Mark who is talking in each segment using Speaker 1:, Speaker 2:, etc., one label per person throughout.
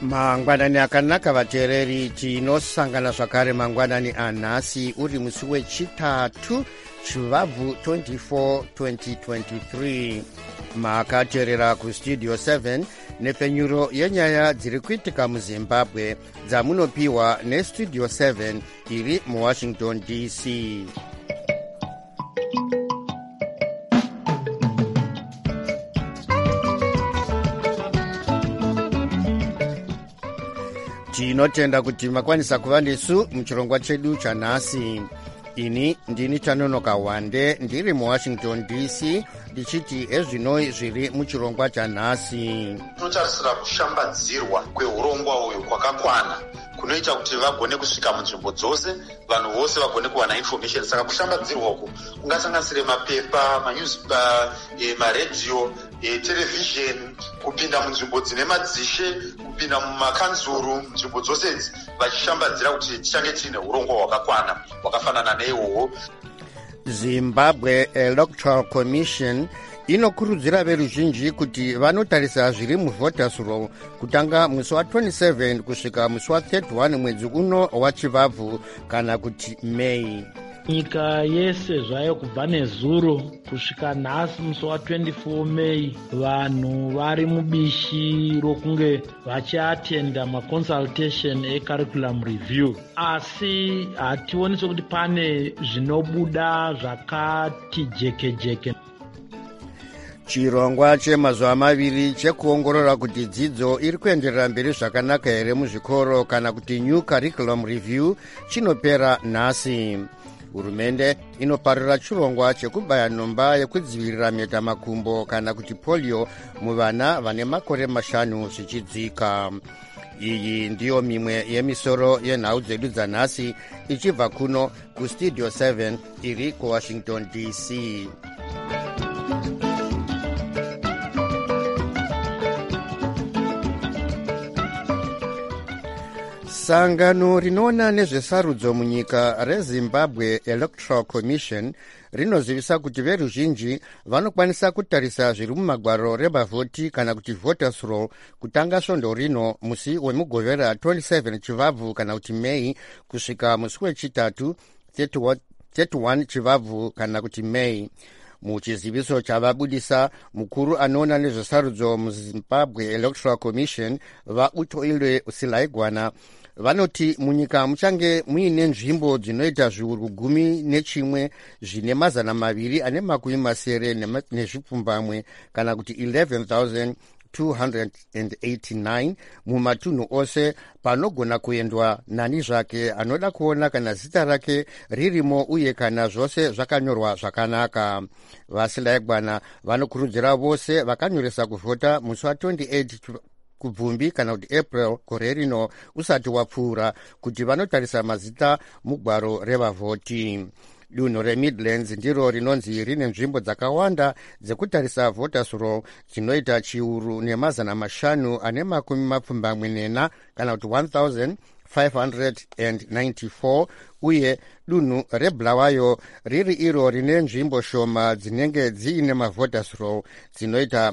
Speaker 1: mangwanani akanaka vateereri, tinosangana zvakare mangwanani anhasi uri musi wechitatu chivabvu 24 2023. makateerera kustudio 7 nepfenyuro yenyaya dziri kuitika muzimbabwe dzamunopiwa nestudio 7 iri muwashington dc. tinotenda kuti makwanisa kuva nesu muchirongwa chedu chanhasi. ini ndini Tanonoka Wande ndiri muwashington dc ndichiti ezvinoi zviri muchirongwa chanhasi.
Speaker 2: Tinotarisira kushambadzirwa kweurongwa uyu kwakakwana kunoita kuti vagone kusvika munzvimbo dzose, vanhu vose vagone kuwana information. Saka kushambadzirwa uku kungasanganisire mapepa, manewspaper, maredhiyo, television, kupinda munzvimbo dzine madzishe, kupinda mumakanzuru, nzvimbo dzose idzi vachishambadzira kuti tichange tiine urongwa hwakakwana hwakafanana neihwohwo.
Speaker 1: Zimbabwe Electoral Commission inokurudzira veruzhinji kuti vanotarisa zviri muvoters roll kutanga musi wa27 kusvika musi wa31 mwedzi uno wachivabvu kana kuti Mei.
Speaker 3: Nyika yese zvayo kubva nezuro kusvika nhasi musi wa24 Mei vanhu vari mubishi rokunge vachiatenda maconsultation ecurriculum review, asi hationi sokuti pane zvinobuda zvakati jekejeke.
Speaker 1: chirongwa chemazuva maviri chekuongorora kuti dzidzo iri kuenderera mberi zvakanaka here muzvikoro kana kuti new curriculum review chinopera nhasi. hurumende inoparira chirongwa chekubaya nhomba yekudzivirira mhetamakumbo kana kuti polio muvana vane makore 5 zvichidzika. iyi ndiyo mimwe yemisoro yenhau dzedu dzanhasi ichibva kuno kustudio 7 iri kuwashington dc. sangano rinoona nezvesarudzo munyika rezimbabwe Electoral Commission rinozivisa kuti veruzhinji vanokwanisa kutarisa zviri mumagwaro remavhoti kana kuti voters roll kutanga svondo rino musi wemugovera 27 chivabvu kana kuti Mei kusvika musi wechitatu 31 chivabvu kana kuti Mei. muchiziviso chavabudisa mukuru anoona nezvesarudzo muzimbabwe Electoral Commission vaUtoile Silaigwana vanoti munyika muchange muine nzvimbo dzinoita zviuru 11 zvine 290 nezvipfumbamwe kana kuti 11,289 mumatunhu ose panogona kuendwa nani zvake anoda kuona kana zita rake ririmo uye kana zvose zvakanyorwa zvakanaka. vaSilaigwana vanokurudzira vose vakanyoresa kuvhota musi wa28 kubvumbi kana kuti April gore rino usati wapfuura kuti vanotarisa mazita mugwaro revavhoti. dunhu reMidlands ndiro rinonzi rine nzvimbo dzakawanda dzekutarisa voters roll dzinoita chiuru ne524 kana kuti 1,594 uye dunhu reBulawayo riri iro rine nzvimbo shoma dzinenge dziine mavoters roll dzinoita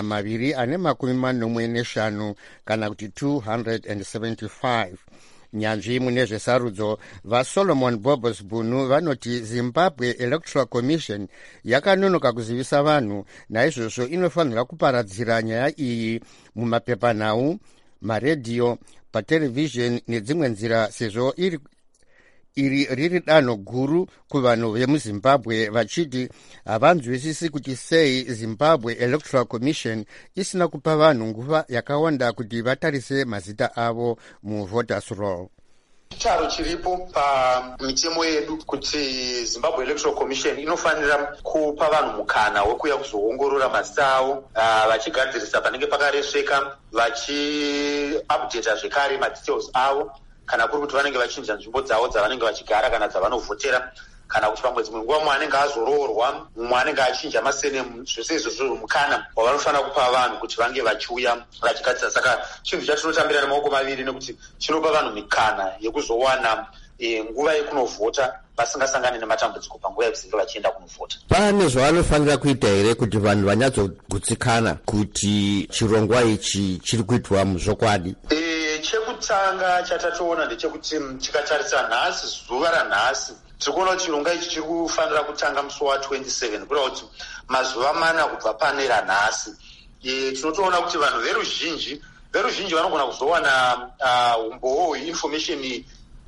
Speaker 1: 245 kana kuti 275. nyanzvi mune zvesarudzo vaSolomon Bobos Bunu vanoti Zimbabwe Electoral Commission yakanonoka kuzivisa vanhu, naizvozvo inofanira kuparadzira nyaya iyi mumapepanhau, maredhiyo, patelevision nedzimwe nzira sezvo riri danho guru kuvanhu vemuzimbabwe vachiti havanzwisisi kuti sei Zimbabwe Electoral Commission isina kupa vanhu nguva yakawanda kuti vatarise mazita avo muvoters roll.
Speaker 2: charo chiripo pamitemo yedu kuti Zimbabwe Electoral Commission inofanira kupa vanhu mukana wekuya kuzoongorora mazita avo vachigadzirisa panenge pakaresveka, vachiupdata zvekare madetails avo kana kuri kuti vanenge vachinja nzvimbo dzavo dzavanenge vachigara kana dzavanovhotera, kana kuti pamwe dzimwe nguva mumwe anenge azoroorwa, mumwe anenge achinja masenemu. zvose izvozvo mukana wavanofanira kupa vanhu kuti vange vachiuya vachigadzira. Saka chinhu chatinotambira nemaoko maviri nekuti chinopa vanhu mikana yekuzowana nguva yekunovhota vasingasangani nematambudziko panguva yekuzenge vachienda kunovhota.
Speaker 1: pane zvavanofanira kuita here kuti vanhu vanyatsogutsikana kuti chirongwa ichi chiri kuitwa muzvokwadi?
Speaker 2: Chekutanga chatatoona ndechekuti tikatarisa nhasi, zuva ranhasi, tiri kuona kuti chirongwa ichi chiri kufanira kutanga musi wa27 kureva kuti mazuva mana kubva pane ranhasi. Tinotoona kuti vanhu veruzhinji vanogona kuzowana umboo information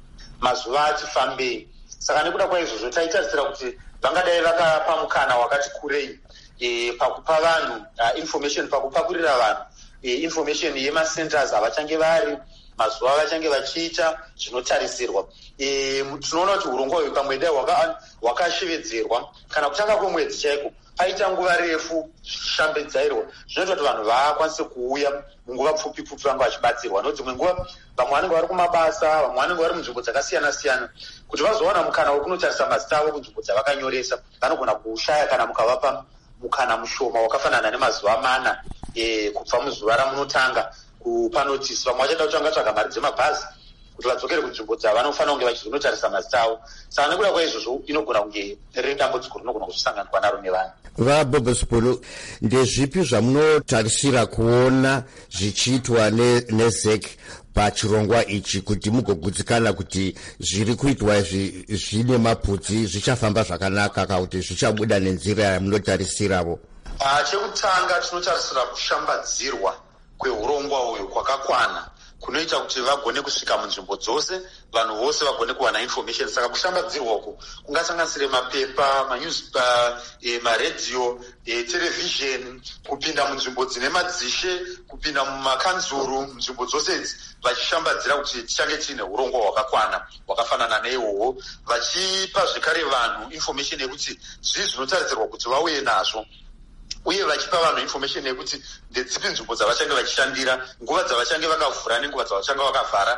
Speaker 2: mazuva ati fambei. Saka nekuda kwaizvozvo taitarisira kuti vangadai vakapa mukana wakati kurei pakupa vanhu information, pakupakurira vanhu information yemasenters avachange vari, mazuva vachange vachiita zvinotarisirwa. Tinoona kuti urongwa uyu pamwe dai hwakashevedzerwa kana kutanga kwemwedzi chaiko paita nguva refu shambedzairwa, zvinoita kuti vanhu vakwanise kuuya munguva pfupi vanga vachibatsirwa. Nedzimwe nguva vamwe vanenge vari kumabasa, vamwe vanenge vari munzvimbo dzakasiyana-siyana, kuti vazowana mukana wekunotarisa mazita avo kunzvimbo dzavakanyoresa vanogona kushaya kana mukavapa mukana mushoma wakafanana nemazuva mana kubva muzuva ramunotanga kupa notisi. Vamwe vachada kuti vangatsvaga mari dzemabhazi kuti vadzokere kunzvimbo dzavanofanira kunge vachizonotarisa mazita avo. Saka nekuda kwaizvozvo inogona kunge riri dambudziko rinogona kuzosanganwa naro nevanhu.
Speaker 1: VaBobosipolo, ndezvipi zvamunotarisira kuona zvichiitwa neZEC pachirongwa ichi kuti mugogutsikana kuti zviri kuitwa izvi zvine maputsi zvichafamba zvakanaka kana kuti zvichabuda nenzira yamunotarisiravo?
Speaker 2: Chekutanga tinotarisira kushambadzirwa kweurongwa uyu kwakakwana kunoita kuti vagone kusvika munzvimbo dzose, vanhu vose vagone kuwana information. Saka kushambadzirwa uku kungasanganisire mapepa, manewspaper, maredhiyo, television, kupinda munzvimbo dzine madzishe, kupinda mumakanzuru, munzvimbo dzose idzi vachishambadzira kuti tichange tiine urongwa hwakakwana hwakafanana neihwohwo, vachipa zvekare vanhu information yekuti zvii zvinotarisirwa kuti vauye nazvo, uye vachipa vanhu information yekuti ndedzipi nzvimbo dzavachange vachishandira, nguva dzavachange vakavhura nenguva dzavachange vakavhara,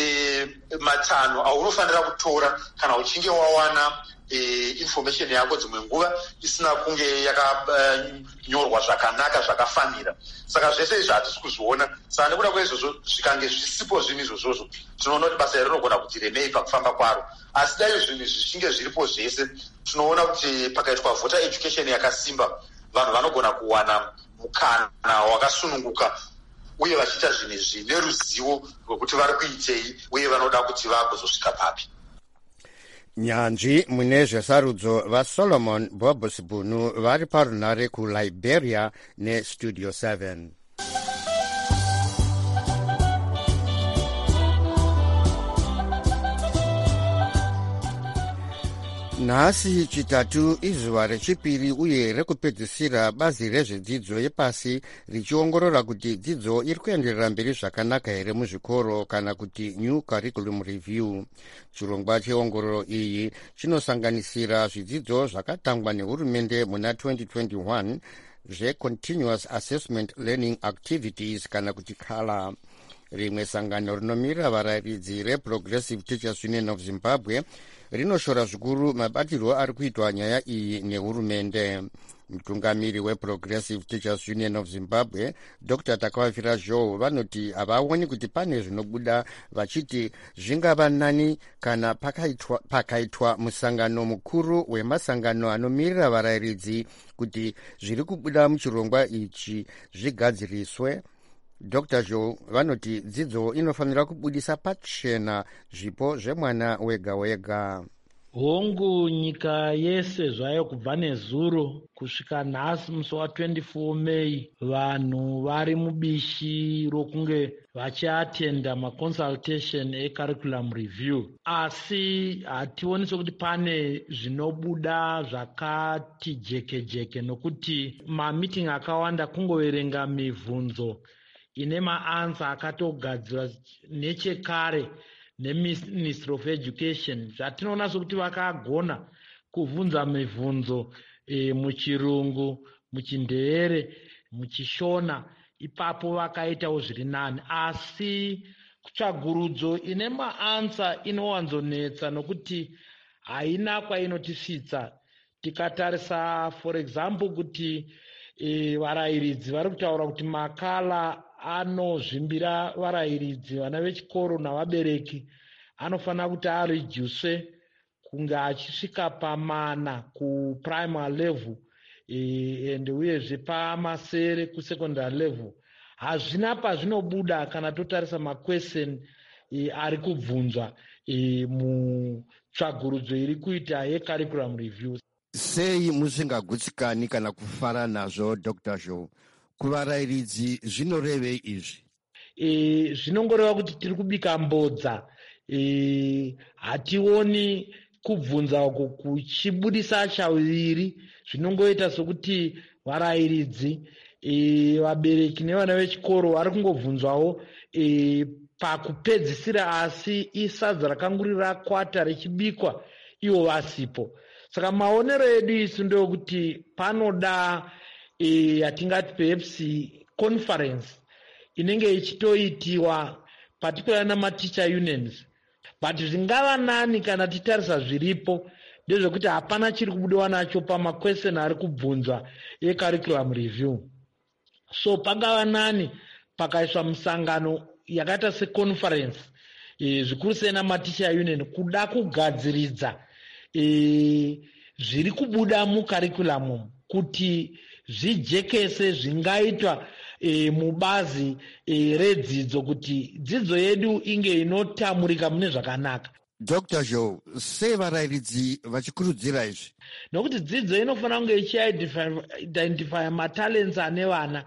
Speaker 2: matanho aunofanira kutora kana uchinge wawana information yako dzimwe nguva isina kunge yakanyorwa zvakanaka zvakafanira. Saka zvese izvi hatisi kuzviona. Saka nekuda kwaizvozvo zvikange zvisipo zvinhu izvozvozvo tinoona kuti basa rinogona kuti remei pakufamba kwaro. Asi dai zvinhu zvichinge zviripo zvese, tinoona kuti pakaitwa voter education yakasimba, vanhu vanogona kuwana mukana wakasununguka uye vachiita zvinhu izvi neruzivo rwekuti vari kuitei uye vanoda kuti vagozosvika papi.
Speaker 1: Nyanzvi mune zvesarudzo vaSolomon Bobosipunu vari parunare kuLiberia neStudio 7. Nhasi chitatu izuva rechipiri uye rekupedzisira bazi rezvedzidzo yepasi richiongorora kuti dzidzo iri kuenderera mberi zvakanaka here muzvikoro kana kuti new curriculum review. Chirongwa cheongororo iyi chinosanganisira zvidzidzo zvakatangwa nehurumende muna 2021 zveContinuous Assessment Learning Activities kana kuti CALA. Rimwe sangano rinomira varayiridzi reProgressive Teachers Union of Zimbabwe rinoshora zvikuru mabatirwo ari kuitwa nyaya iyi nehurumende. Mutungamiri weProgressive Teachers Union of Zimbabwe Dr. Takavafira Joe vanoti havaoni kuti pane zvinobuda, vachiti zvingava nani kana pakaitwa musangano mukuru wemasangano anomirira varayiridzi kuti zviri kubuda muchirongwa ichi zvigadziriswe. Dr. Joe vanoti dzidzo inofanira kubudisa pachena zvipo zvemwana wega wega.
Speaker 3: Hongu nyika yese zvayo kubva nezuro kusvika nhasi musi wa24 Mei vanhu vari mubishi rokunge vachiatenda maconsultation ecurriculum review, asi hationi sokuti pane zvinobuda zvakati jeke nokuti mamiting akawanda kungoverenga mibvunzo ine maansa akatogadzirwa nechekare neMinistry of Education. Zvatinoona sokuti vakagona kuvhunza mibvunzo muchirungu, muchindevere, muchishona, ipapo vakaitawo zviri nani. Asi tsvagurudzo ine maansa inowanzonetsa nokuti haina kwainotisvitsa. Tikatarisa for example kuti varayiridzi vari kutaura kuti makala anozvimbira varayiridzi, vana vechikoro navabereki anofanira kuti aredyuswe kunge achisvika pamana kuprimary level and uyezve pamasere kusecondary level hazvina pazvinobuda kana totarisa makwestion ari kubvunzwa mutsvagurudzo iri kuita yecurriculum review.
Speaker 1: Sei musingagutsikani kana kufara nazvo Dr. Zhou? Kuvarayiridzi zvinorevei izvi?
Speaker 3: Zvinongoreva kuti tiri kubika mbodza. Hationi kubvunza uko kuchibudisa chaviri. Zvinongoita sokuti varayiridzi, vabereki nevana vechikoro vari kungobvunzwawo pakupedzisira, asi isadza rakanguri rakwata richibikwa ivo vasipo. Saka maonero edu isu ndeokuti panoda yatingati perhaps conference inenge ichitoitiwa particularly namaticha unions, but zvingava nani kana titarisa zviripo ndezvekuti hapana chiri kubudiwa nacho pamakwestion ari kubvunzwa ecurriculum review. So pangava nani pakaiswa musangano yakaita seconference zvikuru sei namaticha union kuda kugadziridza zviri kubuda mucurriculum kuti zvijekese zvingaitwa mubazi redzidzo kuti dzidzo yedu inge inotamurika mune zvakanaka.
Speaker 1: Dr. Zhou, sei varayiridzi vachikurudzira izvi?
Speaker 3: Nokuti dzidzo inofanira kunge ichiidentifya matalents ane vana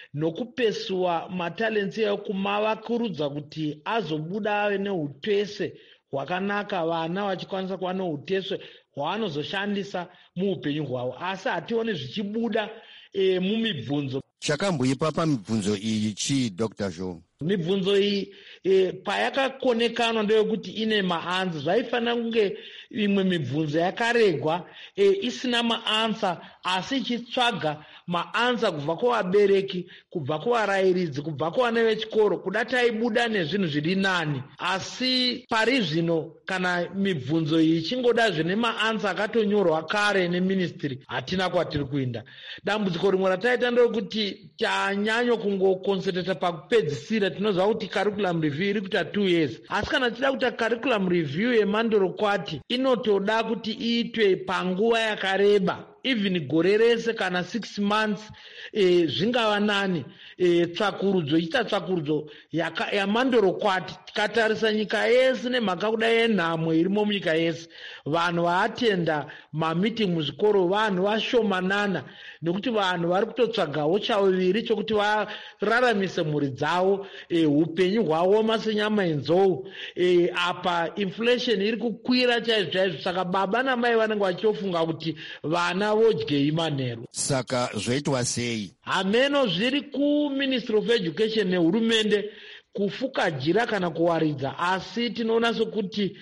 Speaker 3: nokupesuwa matalents iyayo kumavakurudza kuti azobuda ave neutese hwakanaka, vana vachikwanisa kuva neutese hwavanozoshandisa muupenyu hwavo. Asi hationi zvichibuda mumibvunzo.
Speaker 1: Chakamboipa pamibvunzo iyi chii Dr. Zhou?
Speaker 3: Mibvunzo iyi payakakonekanwa ndeyekuti ine maanza. Zvaifanira kunge imwe mibvunzo yakaregwa isina maansa, asi ichitsvaga maansa kubva kuvabereki, kubva kuvarayiridzi, kubva kuvana vechikoro, kuda taibuda nezvinhu zviri nani. Asi pari zvino kana mibvunzo iyi ichingoda zvine maansa akatonyorwa kare neministry, hatina kwatiri kuenda. Dambudziko rimwe rataita nderekuti tanyanyo kungoconcentrata pakupedzisira. Tinoziva kuti curriculum review iri kuita 2 years, asi kana tichida kuita curriculum review yemandorokwati inotoda kuti iitwe panguva yakareba, even gore rese kana 6 months. Zvingava nani tsvakurudzo ichita tsvakurudzo yamandorokwati. Tikatarisa nyika yese nemhaka kuda yenhamo irimo munyika yese, vanhu vaatenda mameeting muzvikoro vanhu vashomanana, nekuti vanhu vari kutotsvagawo chaviri chokuti vararamise mhuri dzavo, upenyu hwavo masenyama enzou. Apa inflation iri kukwira chaizvo chaizvo, saka baba namai vanenge vachifunga kuti vana vodyei manheru.
Speaker 1: Saka zvoitwa sei?
Speaker 3: Hameno zviri kuministry of education nehurumende kufuka jira kana kuwaridza, asi tinoona sokuti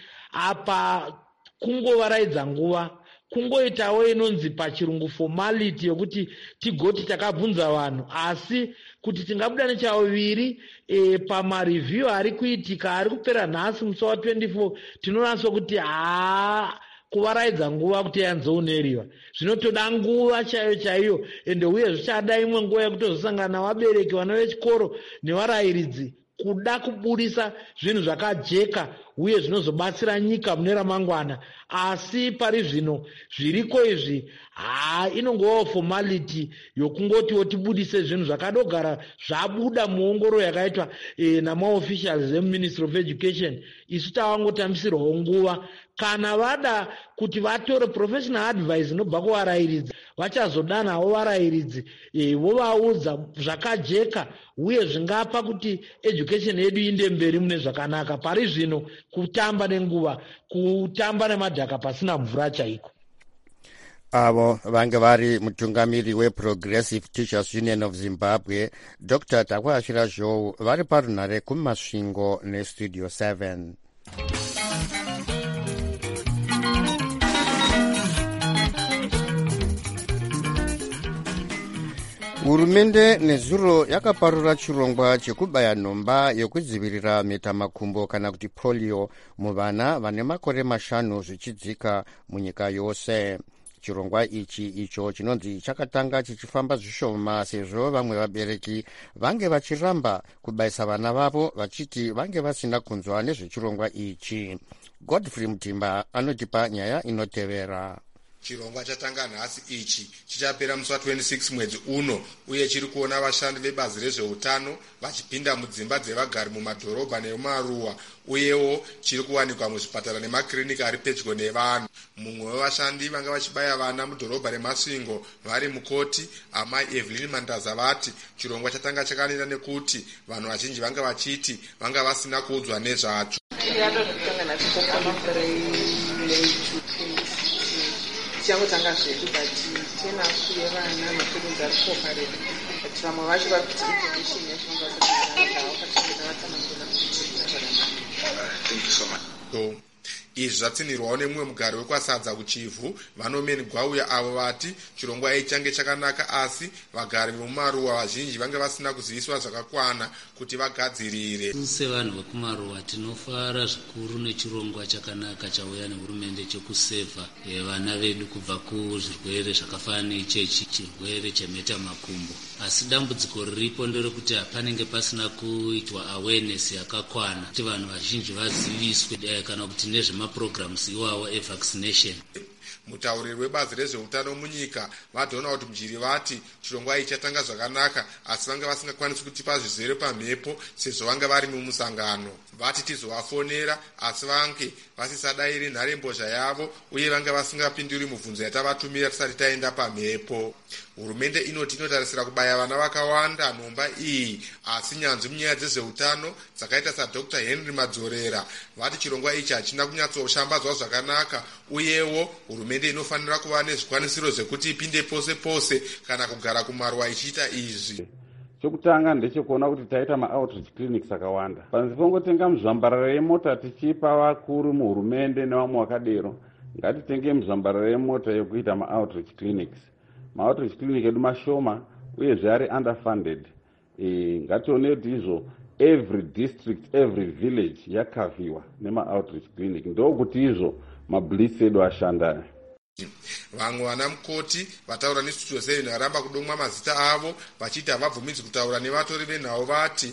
Speaker 3: apa kungovaraidza nguva, kungoitawo inonzi pachirungu formality yokuti tigoti takabvunza vanhu, asi kuti tingabuda nechaviri pamareview ari kuitika ari kupera nhasi musi wa24, tinoona sokuti kuvaraidza nguva kuti yanzouneriwa. Zvinotoda nguva chaiyo chaiyo, ende uye zvichada imwe nguva yekutozosangana vabereki, vana vechikoro nevarayiridzi kuda kubudisa zvinhu zvakajeka uye zvinozobatsira nyika mune ramangwana. Asi pari zvino zviriko izvi inongovawo formality yokungotiwo tibudise zvinhu zvakadogara zvabuda muongoro yakaitwa namaofficials emuministry of education. Isu tavangotambisirwawo nguva. Kana vada kuti vatore professional advice inobva kuvarayiridzi, vachazodanawo varayiridzi vovaudza zvakajeka uye zvingapa kuti education yedu inde mberi mune zvakanaka. Pari zvino kutamba nenguva, kutamba nemadhaka pasina mvura chaiko.
Speaker 1: Avo vange vari mutungamiri weProgressive Teachers Union of Zimbabwe, Dr. Takwashira Zhou, vari parunhare kumasvingo nestudio 7. Hurumende nezuro yakaparura chirongwa chekubaya nhomba yokudzivirira mhetamakumbo kana kuti polio muvana vane makore 5 zvichidzika munyika yose. Chirongwa icho chinonzi chakatanga chichifamba zvishoma sezvo vamwe vabereki vange vachiramba kubayisa vana vavo vachiti vange vasina kunzwa nezvechirongwa ichi. Godfrey Mutimba anotipa nyaya inotevera.
Speaker 4: Chirongwa chatanga nhasi ichi chichapera musi wa26 mwedzi uno, uye chiri kuona vashandi vebazi rezveutano vachipinda mudzimba dzevagari mumadhorobha nemumaruwa, uyewo chiri kuwanikwa muzvipatara nemakiriniki ari pedyo nevanhu. Mumwe wevashandi vanga vachibaya vana mudhorobha reMasvingo vari mukoti, amai Evelyn Mandaza, vati chirongwa chatanga chakanira nekuti vanhu vazhinji vanga vachiti vanga vasina kuudzwa nezvacho.
Speaker 5: tichangotanga zvedu tena kuye vana makurunzi ari kuopareta but vamwe vacho vari kuti information yezvinonga vatsanangura
Speaker 4: zvakanaka. Izvi zvatsinirwawo nemumwe mugari wekwasadza kuchivhu Vanomeni Gwauya, avo vati chirongwa ichi change chakanaka, asi vagari vemumaruwa vazhinji vanga vasina kuziviswa zvakakwana kuti vagadzirire.
Speaker 6: Sevanhu vekumaruwa tinofara zvikuru nechirongwa chakanaka chauya nehurumende chekusevha vana vedu kubva kuzvirwere zvakafanana neichechi, chirwere chemheta makumbo. Asi dambudziko riripo nderekuti panenge pasina kuitwa awareness yakakwana kuti vanhu vazhinji vaziviswe kana kuti nezvemaprograms iwawo evaccination.
Speaker 4: Mutauriri webazi rezveutano munyika vadhona kuti mujiri vati chirongwa ichi chatanga zvakanaka, asi vanga vasingakwanisi kutipa zvizere pamhepo sezvo vanga vari mumusangano. Vati tizovafonera, asi vange vasisadairi nharembozha yavo, uye vanga vasingapinduri mubvunzo yatavatumira tisati taenda pamhepo. Hurumende inoti inotarisira kubaya vana vakawanda nhomba iyi, asi nyanzvi munyaya dzezveutano dzakaita saDr Henry Madzorera vati chirongwa ichi hachina kunyatsoshambadzwa zvakanaka, uyewo hurumende inofanira kuva nezvikwanisiro zvekuti ipinde pose pose kana kugara kumaruwa ichiita izvi.
Speaker 7: Chokutanga ndechekuona kuti taita ma-outreach clinics akawanda. Panze pongotenga muzvambarara yemota tichipa vakuru muhurumende nevamwe vakadero, ngatitenge muzvambarara yemota yekuita ma-outreach clinics. Ma-outreach clinic edu mashoma uyezve ari underfunded. Ngatione kuti izvo every district, every village yakaviwa nema-outreach clinic, ndokuti izvo mablitsi edu ashanda.
Speaker 4: Vamwe vana mukoti vataura nestudio 7 varamba kudomwa mazita avo vachiti havabvumidzwi kutaura nevatori venhau.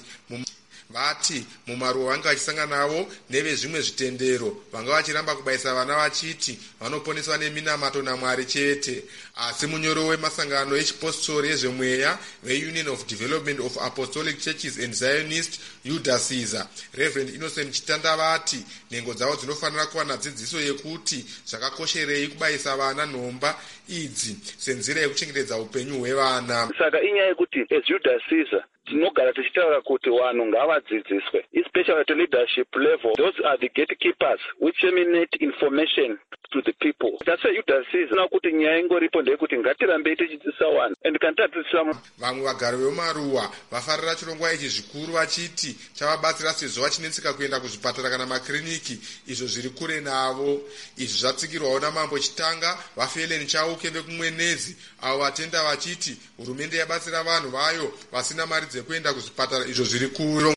Speaker 4: Vati mumaruwa vanga vachisangana navo nevezvimwe zvitendero vanga vachiramba kubayisa vana vachiti vanoponeswa neminamato naMwari chete. Asi munyoro wemasangano echipostori ezvemweya veUnion of Development of Apostolic Churches and Zionist UDASIZA, Reverend Innocent Chitanda, vati nhengo dzavo dzinofanira kuwana dzidziso yekuti zvakakosherei kubayisa vana nhomba idzi senzira yekuchengetedza upenyu hwevana.
Speaker 8: Saka inyaya yekuti eUDASIZA tinogara tichitaura kuti vanhu ngavadzidziswe, especially at leadership level. Those are the gatekeepers which disseminate information to the people. That's why UDASIZA kuti nyaya ingoripo ndeyekuti ngatirambe tichidzidzisa vanhu and kantadzidzisa.
Speaker 4: Vamwe vagari vemumaruwa vafarira chirongwa ichi zvikuru vachiti chavabatsira sezvo vachinetseka kuenda kuzvipatara kana makiriniki izvo zviri kure navo. Izvi zvatsikirwawo naMambo Chitanga vaFelen Chauke vekumwenezi, avo vatenda vachiti hurumende yabatsira vanhu vayo vasina mari dzekuenda kuzvipatara izvo zviri kure.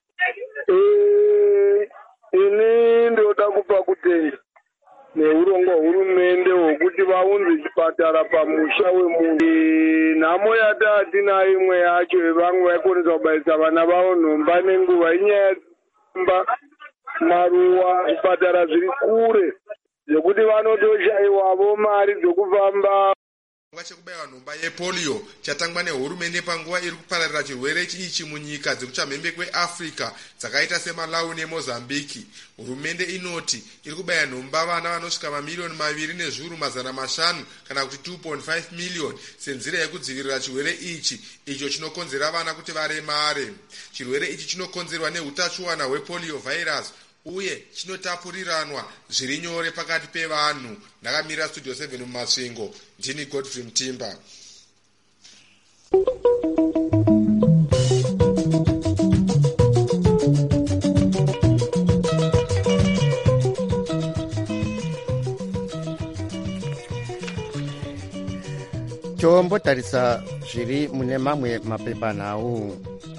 Speaker 9: Ini ndoda kupa kutenda neurongwa hurumende hwokuti vaunze chipatara pamusha wemunhu. Nhamo yataatinayo imwe yacho vamwe vaikonesa kubayisa vana vavo nhomba nenguva inyaya dzimba maruwa zvipatara zviri kure zvekuti vanotoshayiwavo mari dzokufamba.
Speaker 4: Chekubaiwa nhomba yepolio chatangwa nehurumende panguva iri kupararira chirwere ichi munyika dzekuchamhembe kweAfrica dzakaita seMalawi neMozambiki. Hurumende inoti iri kubaya nhomba vana vanosvika mamiliyoni 2,500,000 kana kuti 2.5 miliyoni senzira yekudzivirira chirwere ichi, icho chinokonzera vana kuti varemare. Chirwere ichi chinokonzerwa neutachiwana hwepolio virus uye chinotapuriranwa zviri nyore pakati pevanhu. Ndakamira studio 7 muMasvingo, ndini Godfrey Mtimba.
Speaker 1: tombotarisa zviri mune mamwe mapepanhau.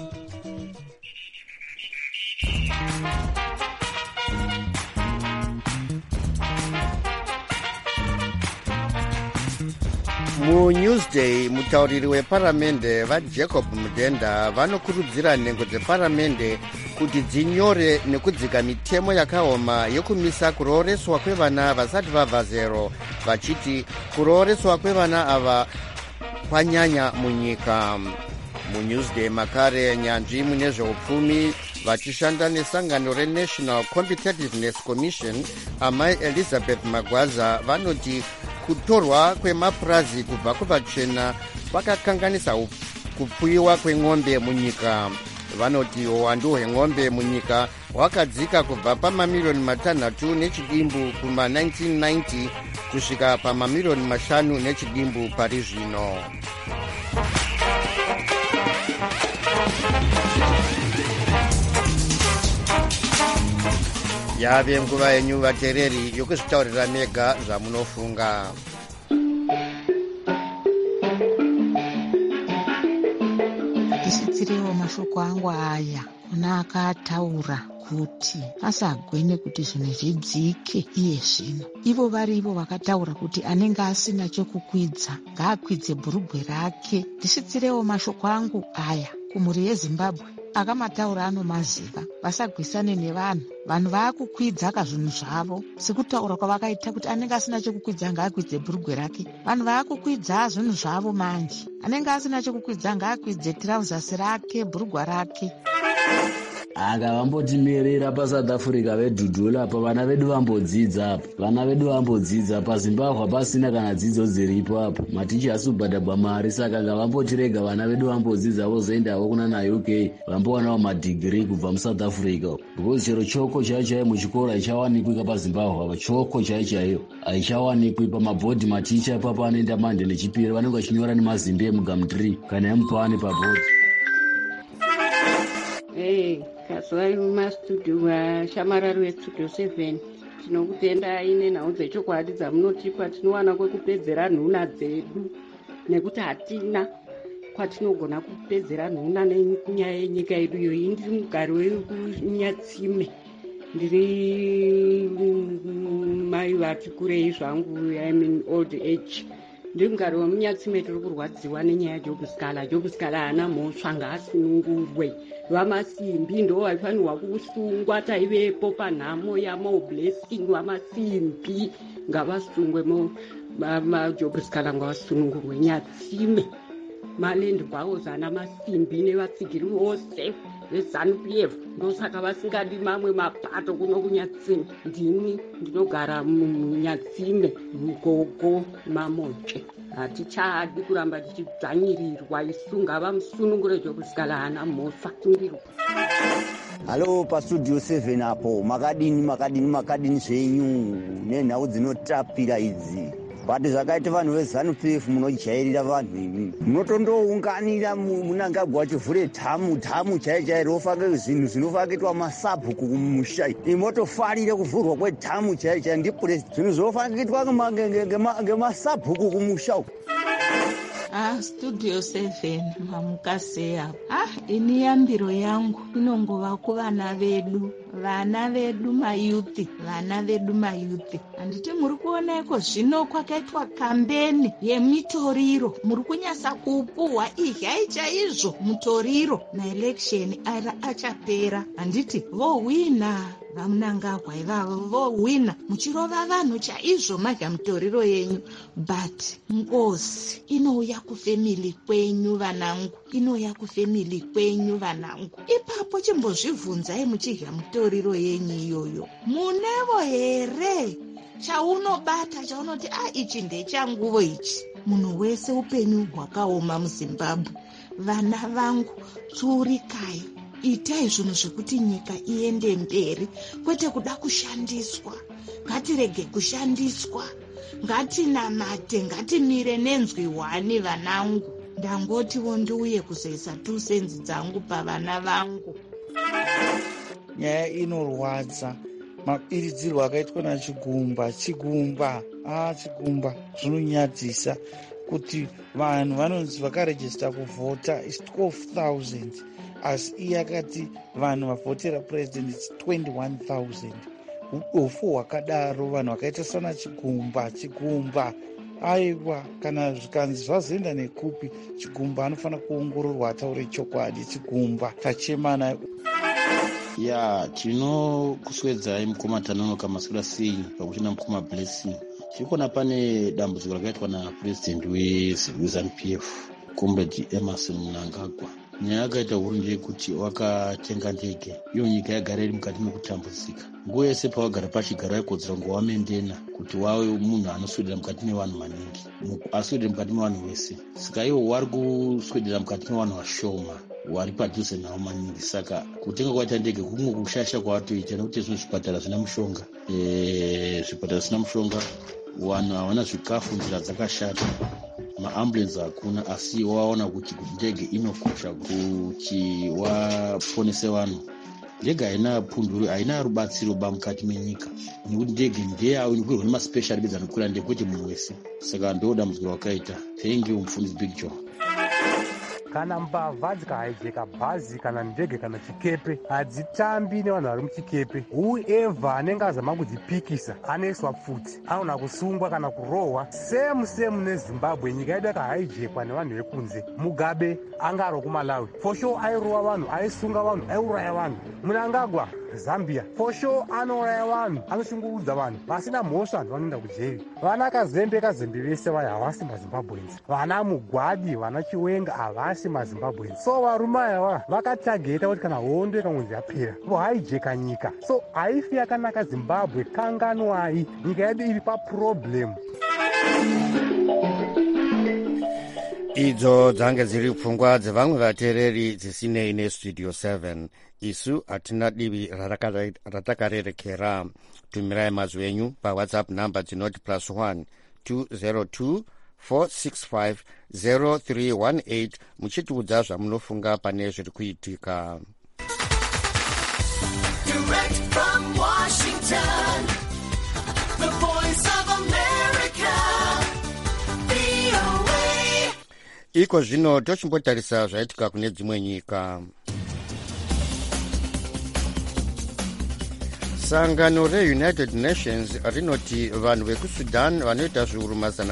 Speaker 1: MuNewsday mutauriri weparamende vaJacob Mudenda vanokurudzira nhengo dzeparamende kuti dzinyore nekudzika mitemo yakaoma yekumisa kurooreswa kwevana vasati vabva zero, vachiti kurooreswa kwevana ava kwanyanya munyika. MuNewsday makare nyanzvi mune zveupfumi vachishanda nesangano reNational Competitiveness Commission amai Elizabeth Magwaza vanoti kutorwa kwemapurazi kubva kuvachena kwakakanganisa kupfuyiwa kweng'ombe munyika. Vanoti uwandu hweng'ombe munyika hwakadzika kubva pamamiliyoni 6 nechidimbu kuma 1990 kusvika pamamiliyoni 5 nechidimbu pari zvino. Yave nguva yenyu vateereri yokuzvitaurira mega zvamunofunga.
Speaker 5: Ndisitsirewo mashoko angu aya kuna akataura kuti asagwene kuti zvinhu zvidzike iye zvino. Ivo varivo vakataura kuti anenge asina chokukwidza ngaakwidze bhurugwe rake. Ndisitsirewo mashoko angu aya kumhuri yeZimbabwe akamataura anomaziva, vasagwisane nevanhu. Vanhu vaakukwidza kazvinhu zvavo sekutaura kwavakaita kuti anenge asina chokukwidza ngaakwidze bhurugwe rake. Vanhu vaakukwidza zvinhu zvavo manje. Anenge asina chokukwidza ngaakwidze tirauzasi rake, bhurugwa rake.
Speaker 10: Aka vambotimerera paSouth Africa vedhudhula apa, vana vedu vambodzidza apa, vana vedu vambodzidza apa. Zimbabwe pasina kana dzidzo dziripo apa, maticha asubhadhabwa mari, saka ngavambotirega vana vedu vambodzidza vozoendawo kuna naUK vambowanawo madhigiri kubva muSouth Africa, because chero choko chaiyo muchikora haichawanikwi paZimbabwe apa, choko chaiyo haichawanikwi pamabhodhi. Maticha papa anoenda mande nechipiri vanenge vachinyora nemazimbe emugumtree kana emupani pabhodhi.
Speaker 11: Kazwai mastudio Shamarari westudio 7 tinokutenda ine nhau dzechokwadi dzamunotipa. Tinowana kwekupedzera nhuna dzedu nekuti hatina kwatinogona kupedzera nhuna nenyaya yenyika yedu iyo. Ndiri mugari wekunyatsime, ndiri mai vati kurei zvangu, old age. Ndiri mugari wemunyatsime, tiri kurwadziwa nenyaya yajobhuskala. Jobhuskala haana mhosva, ngaasunungurwe. Vamasimbi ndo vaifanirwa kusungwa. Taivepo panhamo yamablessing, vamasimbi ngavasungwe. Majobhuskala ngavasunungurwe. Nyatsime maland powers ana masimbi nevatsigiri vose veZANU-PF, ndosaka vasingadi mamwe mapato kuno kunyatsime. Ndini ndinogara munyatsime, mugogo mamoche. Hatichadi kuramba tichidzvanyirirwa. Isu ngavamusunungure Jobhuskala haana mhosva, sungirwa.
Speaker 12: Halo paStudio 7 apo, makadini zvenyu nenhau dzinotapira idzi. But zvakaita vanhu veZANU-PF munojairira vanhu imi. Munotondounganira munangagwa vachivhure tamu chaiyo rofake zvinhu zvinofakitwa masabhuku kumusha. Imotofarire kuvhurwa kwetamu chaiyo ndipure zvinhu zvinofakitwa ngemasabhuku kumusha.
Speaker 5: Studio 7 mamukaseya. Ini yambiro yangu inongova kuvana vedu, mayuthi, vana vedu mayuthi. Handiti muri kuoneko zvino kwakaitwa kambeni yemitoriro, muri kunyasa kupuhwa ihyai chaizvo mutoriro. Maelection achapera, handiti vohwina vamunangagwa ivavo, vohwina muchirova vanhu chaizvo madya mutoriro yenyu. But ngozi inouya kufemili kwenyu vanangu, inouya kufemili kwenyu vanangu. Ipapo chimbozvibvunzai muchidya mutoriro yenyu iyoyo, munevo here chaunobata chaunoti ichi ndechanguvo ichi? Munhu wese upenyu hwakaoma muZimbabwe. Vana vangu, tsuurikai, itai zvinhu zvekuti nyika iende mberi, kwete kuda kushandiswa. Ngatirege kushandiswa, ngatinamate, ngatimire nenzwi hwani vanangu. Ndangotiwo ndiuye kuzoisa 2 cents dzangu pavana vangu.
Speaker 13: Nyaya inorwadza, mairidzirwo akaitwa naChigumba. Chigumba zvinonyadzisa kuti vanhu vanonzi vakarejista kuvhota is 12,000 asi iye akati vanhu vavhotera president is 21,000. Udofu hwakadaro vanhu vakaita sana Chigumba. Aiwa, kana zvikanzi zvazoenda nekupi, Chigumba anofanira kuongororwa ataure chokwadi. Chigumba tachemana.
Speaker 14: ya tinokuswedzai mukoma Tanonoka Masura sei pakuchina mukoma Blessing. Chikona pane dambudziko rakaitwa napurezidendi weZANU-PF Comrade Emerson Mnangagwa. Nyaya yakaita huru ndeyekuti wakatenga ndege, iyo nyika yagara iri mukati mekutambudzika. Nguva yese pawagara pachigara waikodzera kunge wamendena kuti wave munhu anoswedera mukati mevanhu maningi, aswedere mukati mevanhu vese. Saka iwo wari kuswedera mukati mevanhu vashoma wari padhuze navo maningi. Saka kutenga kwaita ndege kumwe kushasha kwavatoita, nekuti zvino zvipatara zvina mushonga, zvipatara zvisina mushonga, vanhu havana zvikafu, nzira dzakashata, maambulensi hakuna. Asi waona kuti ndege inokosha kuti waponese vanhu. Ndege haina punduru, haina rubatsiro mukati menyika, nekuti ndege ndeyakwirwa nemaspecial beds anokwira ndege, kwete munhu wese. Saka ndo dambudziko rakaita. Thank you mufundisi Big Joe.
Speaker 15: Kana mbavha dzikahaijeka bhazi kana ndege kana chikepe, hadzitambi nevanhu vari muchikepe. Whoever anenge azama kudzipikisa anoiswa pfuti, anogona kusungwa kana kurohwa. Same neZimbabwe, nyika yedu yakahaijekwa nevanhu vekunze. Mugabe anga ari kuMalawi, for sure airova vanhu, aisunga vanhu, aiuraya vanhu. Mnangagwa Zambia, for sure anouraya vanhu, anoshungurudza vanhu. Vasina mhosva vanoenda kujeri. Vana Kazembe vese vaya havasi maZimbabweans. Vana Mugwadi, vana Chiwenga havasi maZimbabweans. So varume ava vakatageta kuti kana hondo ikangonzi yapera vohaijeka nyika. So haifi yakanaka Zimbabwe, kanganwai, nyika yedu iri paproblem.
Speaker 1: Idzo dzange dziri pfungwa dzevamwe vateereri dzisinei neStudio 7. Isu hatina divi ratakarerekera. Tumirai mazwi enyu paWhatsApp namba dzinoti +1 202 465 0318 muchitiudza zvamunofunga pane zviri kuitika. Direct from Washington, the voice of America, VOA. Iko zvino tochimbotarisa zvaitika kune dzimwe nyika. Sangano reUnited Nations rinoti vanhu vekuSudan vanoita zviuru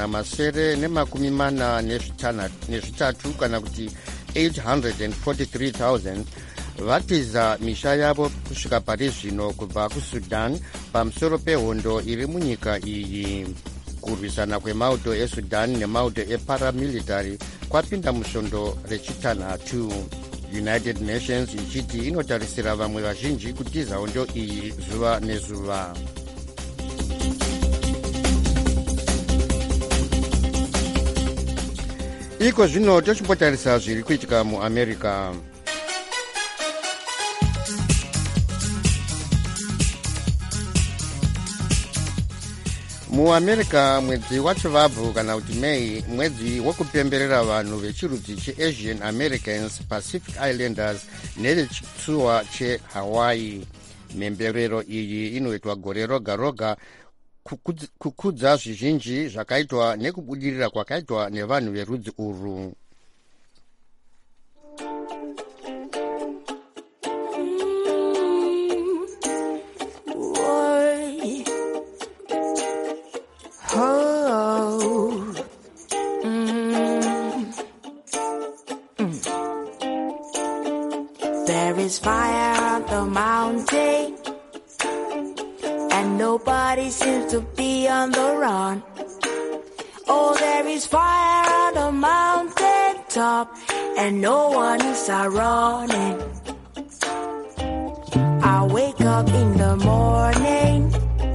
Speaker 1: 743 kana kuti 843,000 vatiza misha yavo kusvika pari zvino kubva kuSudan pamusoro pehondo iri munyika iyi. Kurwisana kwemauto eSudan nemauto eparamilitary kwapinda musvondo rechitanhatu. United Nations ichiti inotarisira vamwe vazhinji kutiza hondo iyi zuva nezuva. Iko zvino tochimbotarisa zviri kuitika muAmerica. MuAmerica mwedzi wachivabvu kana kuti May, mwedzi wekupemberera vanhu vechirudzi cheAsian Americans, Pacific Islanders nevechitsuwa cheHawaii. Mhemberero iyi inoitwa gore roga roga kukudza zvizhinji zvakaitwa nekubudirira kwakaitwa nevanhu verudzi urwu.
Speaker 16: There is fire on the mountain, and nobody seems to be on the run. Oh, there is fire on the mountain top, and no one is running. I wake up in the morning,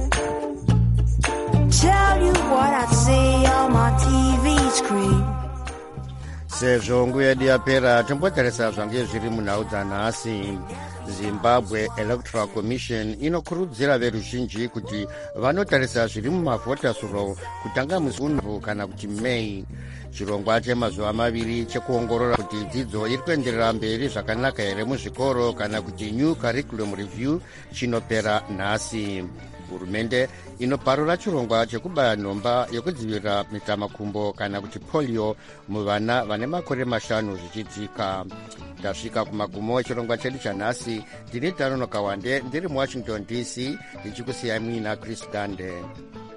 Speaker 16: tell you what I see on my TV screen.
Speaker 1: Sezvo nguva yedu yapera, tombotarisa zvange zviri munhau dzanhasi. Zimbabwe Electoral Commission inokurudzira veruzhinji kuti vanotarisa zviri mumavhoters roll kutanga musi uno kana kuti May. Chirongwa chemazuva maviri chekuongorora kuti dzidzo iri kuenderera mberi zvakanaka here muzvikoro kana kuti New Curriculum Review chinopera nhasi. Hurumende inoparura chirongwa chekubaya nhomba yekudzivirira mhetamakumbo kana kuti polio muvana vane makore 5 zvichidzika. Tasvika kumagumo echirongwa chedu chanhasi. Ndini Tanonoka Wande ndiri muWashington DC ndichikusiyai muina Chris Dande.